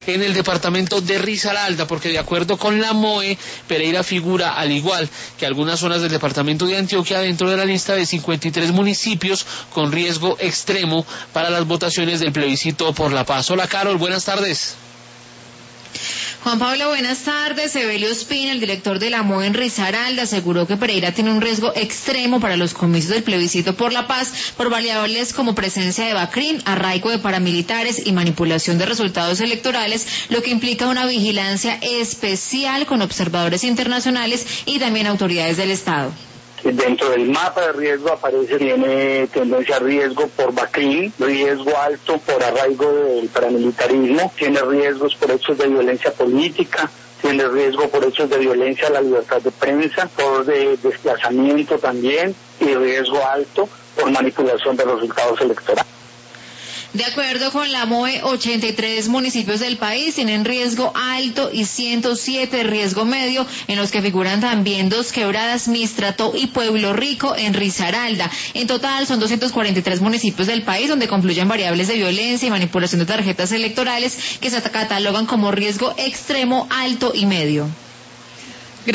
en el departamento de Risaralda, porque de acuerdo con la MOE, Pereira figura, al igual que algunas zonas del departamento de Antioquia, dentro de la lista de 53 municipios con riesgo extremo para las votaciones del plebiscito por la paz. Hola Carol, buenas tardes. Juan Pablo, buenas tardes. Evelio Espina, el director de la MOE en Risaralda, aseguró que Pereira tiene un riesgo extremo para los comicios del plebiscito por la paz por variables como presencia de BACRIM, arraigo de paramilitares y manipulación de resultados electorales, lo que implica una vigilancia especial con observadores internacionales y también autoridades del Estado. Dentro del mapa de riesgo tiene tendencia a riesgo por BACRIM, riesgo alto por arraigo del paramilitarismo, tiene riesgos por hechos de violencia política, tiene riesgo por hechos de violencia a la libertad de prensa, por desplazamiento también, y riesgo alto por manipulación de resultados electorales. De acuerdo con la MOE, 83 municipios del país tienen riesgo alto y 107 riesgo medio, en los que figuran también Dos Quebradas, Mistrato y Pueblo Rico en Risaralda. En total son 243 municipios del país donde confluyen variables de violencia y manipulación de tarjetas electorales que se catalogan como riesgo extremo, alto y medio.